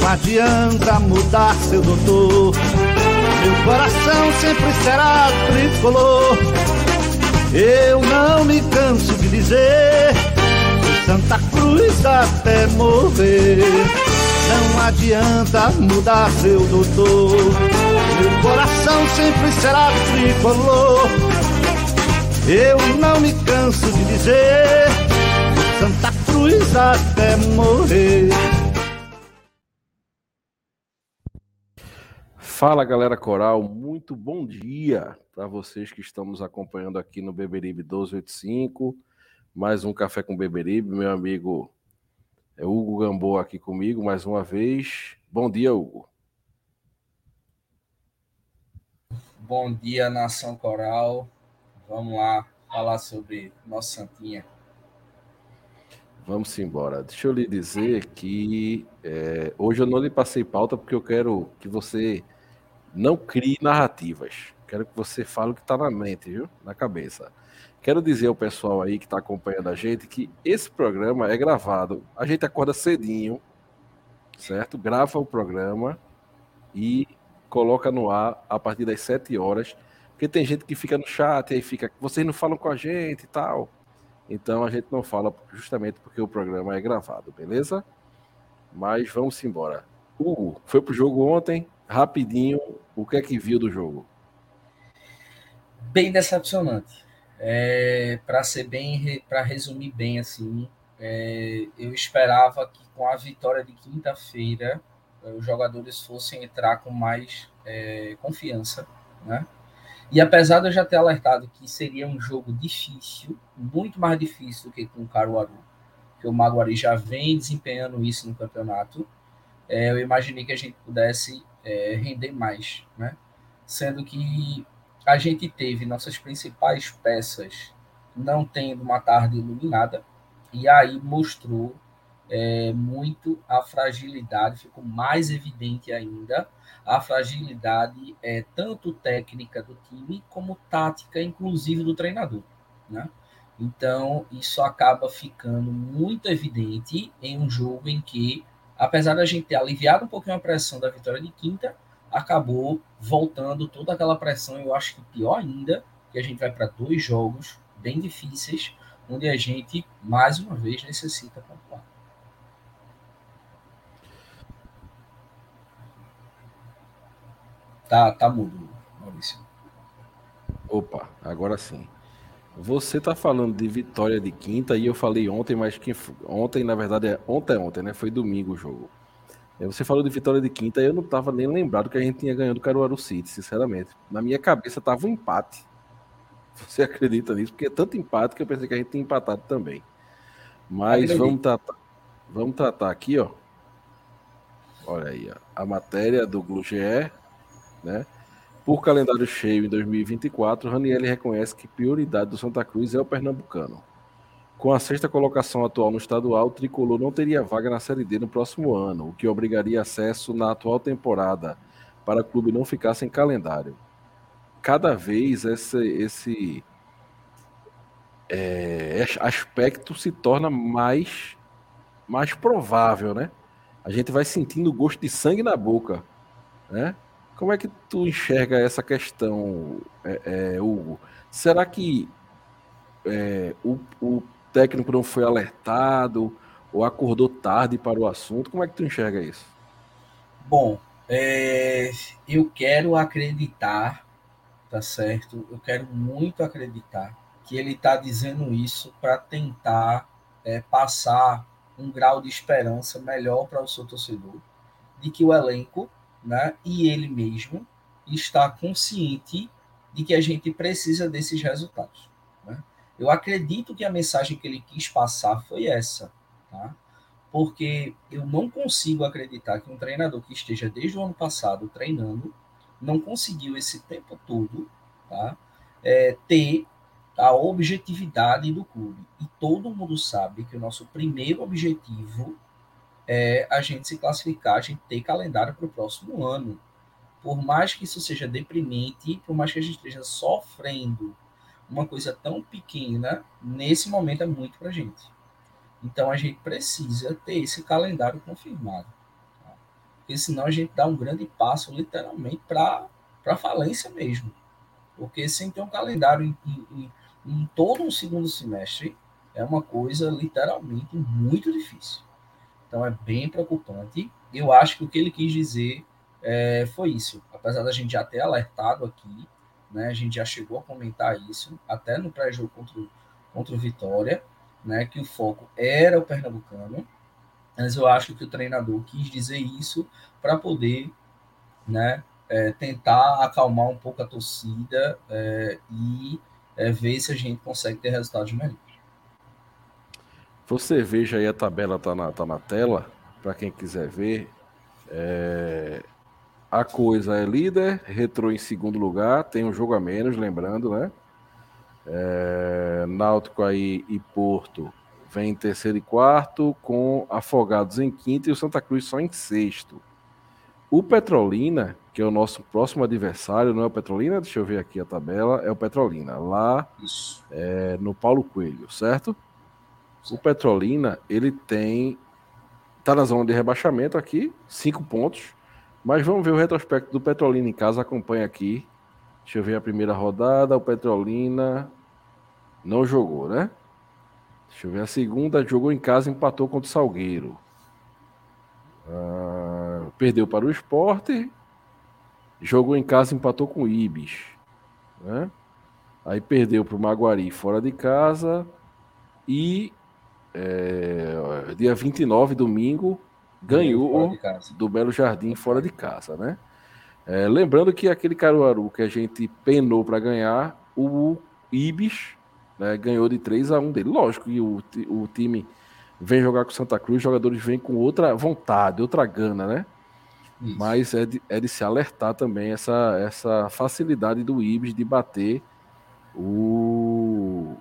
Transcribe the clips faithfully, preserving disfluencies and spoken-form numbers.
Não adianta mudar, seu doutor, meu coração sempre será tricolor. Eu não me canso de dizer, Santa Cruz até morrer. Não adianta mudar, seu doutor, meu coração sempre será tricolor. Eu não me canso de dizer, Santa Cruz até morrer. Fala, galera coral, muito bom dia para vocês que estão nos acompanhando aqui no Beberibe mil duzentos e oitenta e cinco. Mais um Café com Beberibe, meu amigo é Hugo Gamboa aqui comigo mais uma vez. Bom dia, Hugo. Bom dia, nação coral. Vamos lá falar sobre nosso Santinha. Vamos embora. Deixa eu lhe dizer que é, hoje eu não lhe passei pauta porque eu quero que você não crie narrativas. Quero que você fale o que está na mente, viu? Na cabeça. Quero dizer ao pessoal aí que está acompanhando a gente que esse programa é gravado. A gente acorda cedinho, certo? Grava o programa e coloca no ar a partir das sete horas. Porque tem gente que fica no chat e aí fica, vocês não falam com a gente e tal. Então a gente não fala justamente porque o programa é gravado, beleza? Mas vamos embora. Hugo, foi pro jogo ontem, rapidinho, o que é que viu do jogo? Bem decepcionante. É, para ser bem, para resumir bem assim, é, eu esperava que com a vitória de quinta-feira os jogadores fossem entrar com mais é, confiança, né? E apesar de eu já ter alertado que seria um jogo difícil, muito mais difícil do que com o Caruaru, que o Maguari já vem desempenhando isso no campeonato, é, eu imaginei que a gente pudesse é, render mais, né? Sendo que a gente teve nossas principais peças não tendo uma tarde iluminada, e aí mostrou é, muito a fragilidade, ficou mais evidente ainda a fragilidade é, tanto técnica do time como tática, inclusive do treinador, né? Então, isso acaba ficando muito evidente em um jogo em que, apesar da gente ter aliviado um pouquinho a pressão da vitória de quinta, acabou voltando toda aquela pressão. Eu acho que pior ainda, que a gente vai para dois jogos bem difíceis, onde a gente, mais uma vez, necessita pontuar. Tá, tá mudo, Maurício. Opa, agora sim. Você tá falando de vitória de quinta e eu falei ontem, mas que ontem, na verdade, é ontem, ontem, né? Foi domingo o jogo. Você falou de vitória de quinta e eu não tava nem lembrado que a gente tinha ganhado o Caruaru City, sinceramente. Na minha cabeça tava um empate. Você acredita nisso? Porque é tanto empate que eu pensei que a gente tinha empatado também. Mas vamos tratar, vamos tratar aqui, ó. Olha aí, ó, a matéria do Globo G E, né? Por calendário cheio em dois mil e vinte e quatro, Raniel reconhece que prioridade do Santa Cruz é o pernambucano. Com a sexta colocação atual no estadual, o tricolor não teria vaga na Série D no próximo ano, o que obrigaria acesso na atual temporada para o clube não ficar sem calendário. Cada vez esse, esse é, aspecto se torna mais, mais provável, né? A gente vai sentindo o gosto de sangue na boca, né? Como é que tu enxerga essa questão, é, é, Hugo? Será que é, o, o técnico não foi alertado ou acordou tarde para o assunto? Como é que tu enxerga isso? Bom, é, eu quero acreditar, tá certo? Eu quero muito acreditar que ele está dizendo isso para tentar é, passar um grau de esperança melhor para o seu torcedor, de que o elenco, né, e ele mesmo está consciente de que a gente precisa desses resultados, né? Eu acredito que a mensagem que ele quis passar foi essa, tá? Porque eu não consigo acreditar que um treinador que esteja desde o ano passado treinando não conseguiu esse tempo todo, tá, é, ter a objetividade do clube. E todo mundo sabe que o nosso primeiro objetivo é a gente se classificar, a gente ter calendário para o próximo ano. Por mais que isso seja deprimente, por mais que a gente esteja sofrendo uma coisa tão pequena, nesse momento é muito para a gente. Então a gente precisa ter esse calendário confirmado. porque senão a gente dá um grande passo, literalmente, para a falência mesmo. Porque sem ter um calendário em, em, em todo um segundo semestre, é uma coisa, literalmente, muito difícil. Então, é bem preocupante. Eu acho que o que ele quis dizer é, foi isso. Apesar da gente já ter alertado aqui, né, a gente já chegou a comentar isso, até no pré-jogo contra, contra o Vitória, né, que o foco era o pernambucano, mas eu acho que o treinador quis dizer isso para poder, né, é, tentar acalmar um pouco a torcida é, e é, ver se a gente consegue ter resultados melhores. Você veja aí, a tabela tá na, tá na tela, para quem quiser ver. É... A Coisa é líder, Retrô em segundo lugar, tem um jogo a menos, lembrando, né? É... Náutico aí e Porto vem em terceiro e quarto, com Afogados em quinto e o Santa Cruz só em sexto. O Petrolina, que é o nosso próximo adversário, não é o Petrolina? Deixa eu ver aqui a tabela, é o Petrolina, lá é, no Paulo Coelho, certo? certo? O Petrolina, ele tem, tá na zona de rebaixamento aqui, cinco pontos, mas vamos ver o retrospecto do Petrolina em casa, acompanha aqui. Deixa eu ver a primeira rodada, o Petrolina não jogou, né? Deixa eu ver a segunda, jogou em casa, empatou contra o Salgueiro. Ah, perdeu para o Sport, jogou em casa, empatou com o Ibis, né? Aí perdeu para o Maguari fora de casa e é, dia vinte e nove, domingo, ganhou do Belo Jardim fora de casa, né? É, lembrando que aquele Caruaru que a gente penou para ganhar, o Ibis, né, ganhou de três a um dele. Lógico que o, o time vem jogar com Santa Cruz, os jogadores vêm com outra vontade, outra gana, né? Isso. Mas é de, é de se alertar também essa, essa facilidade do Ibis de bater o,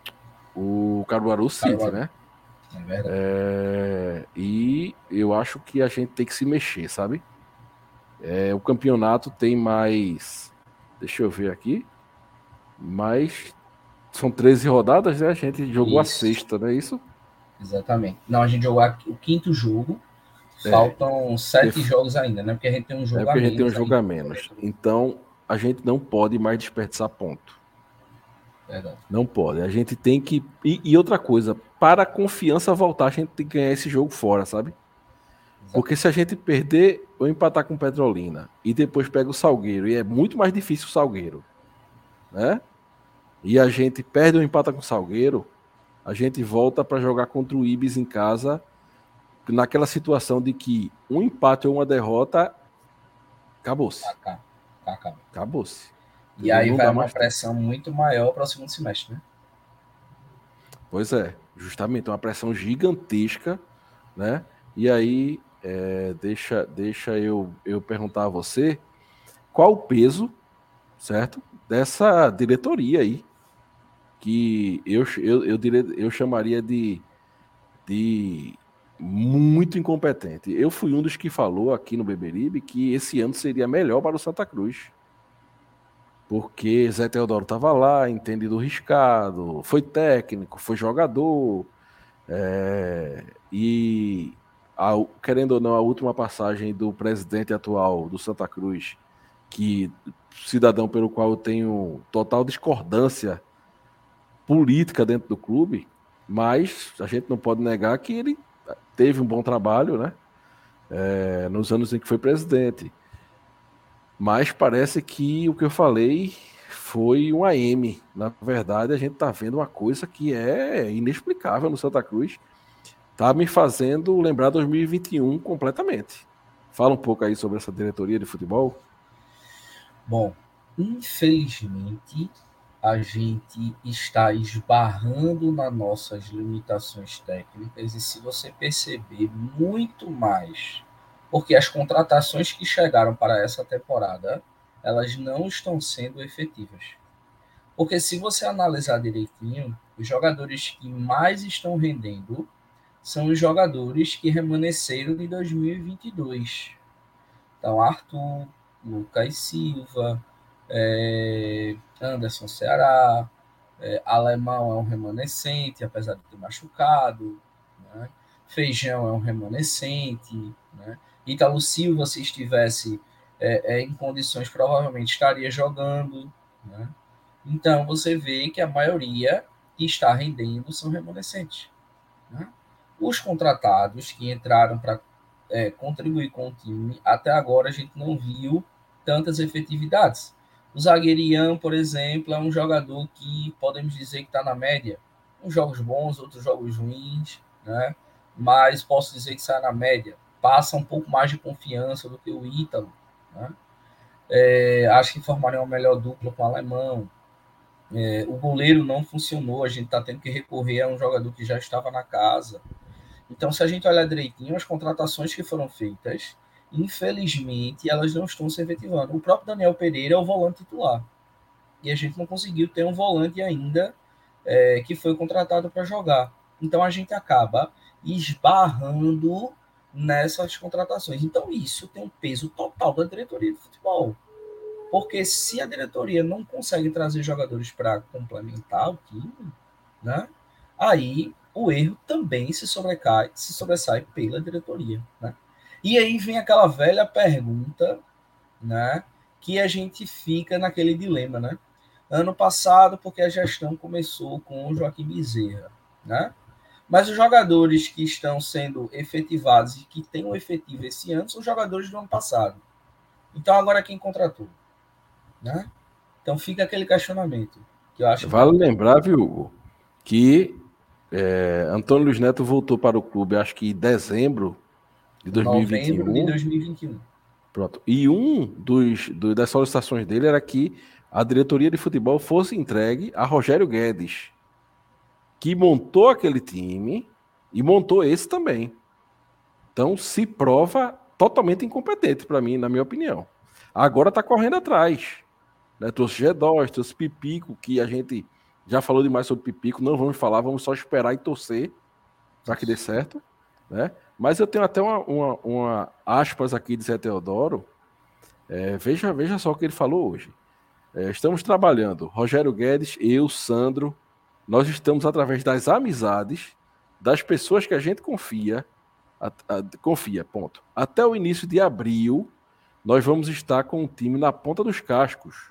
o Caruaru City, Caruaru. né? É verdade. É, e eu acho que a gente tem que se mexer, sabe? É, o campeonato tem mais. Deixa eu ver aqui. Mais. São treze rodadas, né? A gente jogou isso. a sexta, não é isso? Exatamente. Não, a gente jogou o quinto jogo. Faltam é, sete Def... jogos ainda, né? Porque a gente tem um jogo é porque a menos. A gente tem um jogo a menos. Então, a gente não pode mais desperdiçar ponto. Verdade. Não pode. A gente tem que. E, e outra coisa, para a confiança voltar, a gente tem que ganhar esse jogo fora, sabe? Exato. Porque se a gente perder ou empatar com o Petrolina e depois pega o Salgueiro, e é muito mais difícil o Salgueiro, né? E a gente perde ou empata com o Salgueiro, a gente volta para jogar contra o Ibis em casa, naquela situação de que um empate ou uma derrota, acabou-se. Acabou. Acabou-se. E aí vai uma pressão tempo. muito maior para o segundo semestre, né? Pois é, justamente, uma pressão gigantesca, né? E aí, é, deixa, deixa eu, eu perguntar a você, qual o peso, certo, dessa diretoria aí, que eu, eu, eu, diria, eu chamaria de, de muito incompetente. Eu fui um dos que falou aqui no Beberibe que esse ano seria melhor para o Santa Cruz. Porque Zé Teodoro estava lá, entende do riscado, foi técnico, foi jogador, é, e a, querendo ou não, a última passagem do presidente atual do Santa Cruz, que cidadão pelo qual eu tenho total discordância política dentro do clube, mas a gente não pode negar que ele teve um bom trabalho, né? É, nos anos em que foi presidente. Mas parece que o que eu falei foi um A M. Na verdade, a gente está vendo uma coisa que é inexplicável no Santa Cruz. Está me fazendo lembrar dois mil e vinte e um completamente. Fala um pouco aí sobre essa diretoria de futebol. Bom, infelizmente, a gente está esbarrando nas nossas limitações técnicas e, se você perceber, muito mais, porque as contratações que chegaram para essa temporada, elas não estão sendo efetivas. Porque se você analisar direitinho, os jogadores que mais estão rendendo são os jogadores que remanesceram de dois mil e vinte e dois. Então, Arthur, Lucas Silva, é, Anderson Ceará, é, Alemão é um remanescente, apesar de ter machucado, né? Feijão é um remanescente, né? Ítalo Silva, se estivesse é, é, em condições, provavelmente estaria jogando, né? Então, você vê que a maioria que está rendendo são remanescentes, né? Os contratados que entraram para é, contribuir com o time, até agora a gente não viu tantas efetividades. O zagueirião, por exemplo, é um jogador que podemos dizer que está na média. Uns jogos bons, outros jogos ruins, né? Mas posso dizer que está na média. Passa um pouco mais de confiança do que o Ítalo, né? É, acho que formaria uma melhor dupla com o alemão. É, o goleiro não funcionou, a gente está tendo que recorrer a um jogador que já estava na casa. Então, se a gente olhar direitinho, as contratações que foram feitas, infelizmente, elas não estão se efetivando. O próprio Daniel Pereira é o volante titular. E a gente não conseguiu ter um volante ainda é, que foi contratado para jogar. Então, a gente acaba esbarrando nessas contratações. Então, isso tem um peso total da diretoria de futebol. Porque se a diretoria não consegue trazer jogadores para complementar o time, né, aí o erro também se sobrecai, se sobressai pela diretoria, né? E aí vem aquela velha pergunta, né, que a gente fica naquele dilema, né? Ano passado, porque a gestão começou com o Joaquim Bezerra, né? Mas os jogadores que estão sendo efetivados e que têm um efetivo esse ano são jogadores do ano passado. Então agora quem contratou, né? Então fica aquele questionamento que eu acho Vale importante. lembrar, viu, Hugo, que é, Antônio Luiz Neto voltou para o clube, acho que em dezembro de Novembro de dois mil e vinte e um. dois mil e vinte e um. Pronto. E um dos, do- das solicitações dele era que a diretoria de futebol fosse entregue a Rogério Guedes, que montou aquele time e montou esse também. Então se prova totalmente incompetente para mim, na minha opinião. Agora está correndo atrás, né? Trouxe G dois, trouxe Pipico, que a gente já falou demais sobre Pipico, não vamos falar, vamos só esperar e torcer para que dê certo, né? Mas eu tenho até uma, uma, uma aspas aqui de Zé Teodoro. É, veja, veja só o que ele falou hoje. É, estamos trabalhando, Rogério Guedes, eu, Sandro, nós estamos através das amizades, das pessoas que a gente confia, a, a, confia, ponto. Até o início de abril, nós vamos estar com o time na ponta dos cascos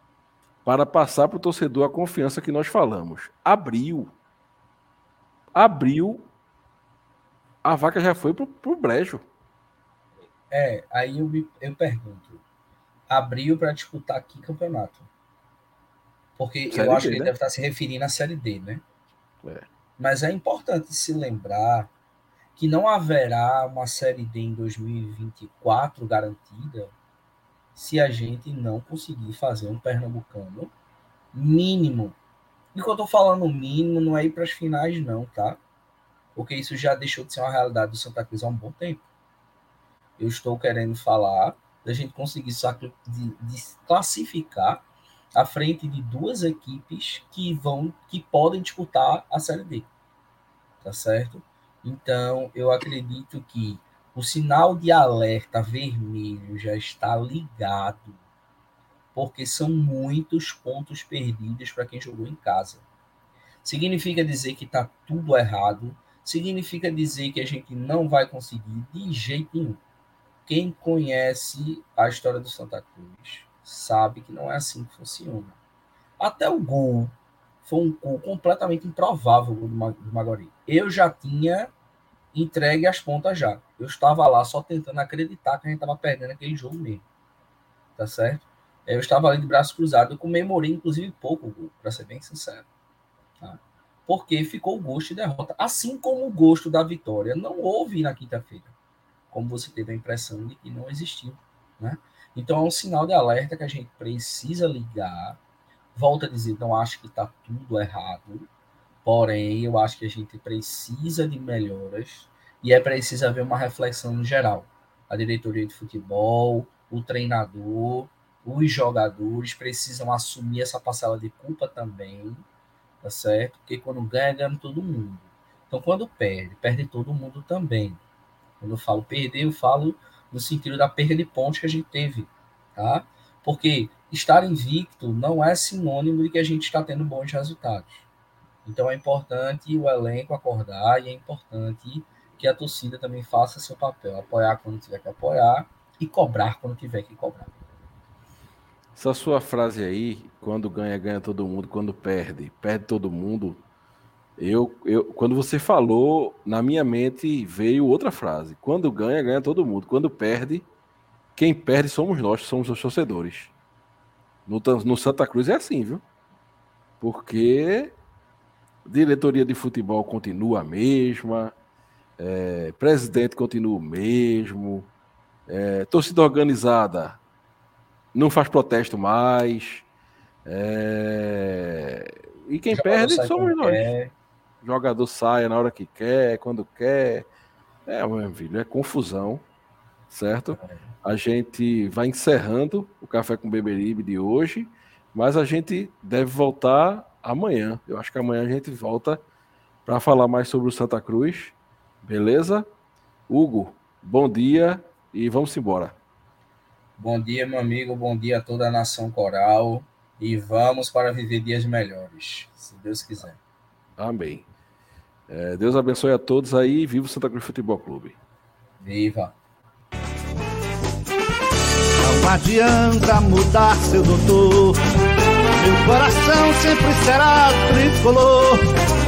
para passar para o torcedor a confiança que nós falamos. Abril. Abril, a vaca já foi pro, pro brejo. É, aí eu, me, eu pergunto, abriu para disputar aqui campeonato? Porque eu Série acho que D, ele né? deve estar se referindo à Série D, né? É. Mas é importante se lembrar que não haverá uma Série D em dois mil e vinte e quatro garantida se a gente não conseguir fazer um pernambucano mínimo. E quando eu tô falando mínimo, não é ir para as finais, não, tá? Porque isso já deixou de ser uma realidade do Santa Cruz há um bom tempo. Eu estou querendo falar da gente conseguir de, de classificar à frente de duas equipes que vão, que podem disputar a Série D, tá certo? Então, eu acredito que o sinal de alerta vermelho já está ligado, porque são muitos pontos perdidos para quem jogou em casa. Significa dizer que está tudo errado? Significa dizer que a gente não vai conseguir de jeito nenhum. Quem conhece a história do Santa Cruz sabe que não é assim que funciona. Até o gol foi um gol completamente improvável do Maguari. Eu já tinha entregue as pontas já. Eu estava lá só tentando acreditar que a gente estava perdendo aquele jogo mesmo. Tá certo? Eu estava ali de braço cruzado. Eu comemorei, inclusive, pouco o gol, para ser bem sincero. Tá? Porque ficou o gosto de derrota. Assim como o gosto da vitória não houve na quinta-feira. Como você teve a impressão de que não existiu, né? Então é um sinal de alerta que a gente precisa ligar. Volto a dizer, não acho que está tudo errado, porém eu acho que a gente precisa de melhoras e é preciso haver uma reflexão no geral. A diretoria de futebol, o treinador, os jogadores precisam assumir essa parcela de culpa também, tá certo? Porque quando ganha, ganha todo mundo. Então quando perde, perde todo mundo também. Quando eu falo perder, eu falo no sentido da perda de pontos que a gente teve, tá? Porque estar invicto não é sinônimo de que a gente está tendo bons resultados. Então é importante o elenco acordar e é importante que a torcida também faça seu papel, apoiar quando tiver que apoiar e cobrar quando tiver que cobrar. Essa sua frase aí, quando ganha, ganha todo mundo, quando perde, perde todo mundo. Eu, eu, quando você falou, na minha mente veio outra frase. Quando ganha, ganha todo mundo. Quando perde, quem perde somos nós, somos os torcedores. No, no Santa Cruz é assim, viu? Porque diretoria de futebol continua a mesma, é, presidente continua o mesmo, é, torcida organizada não faz protesto mais, é, e quem perde somos nós. Quer. Jogador sai na hora que quer, quando quer. É, meu filho, é confusão, certo? É. A gente vai encerrando o Café com Beberibe de hoje, mas a gente deve voltar amanhã. Eu acho que amanhã a gente volta para falar mais sobre o Santa Cruz. Beleza? Hugo, bom dia e vamos embora. Bom dia, meu amigo. Bom dia a toda a nação coral. E vamos para viver dias melhores, se Deus quiser. Amém. É, Deus abençoe a todos aí. Viva o Santa Cruz Futebol Clube. Viva. Não adianta mudar, seu doutor. Meu coração sempre será tricolor.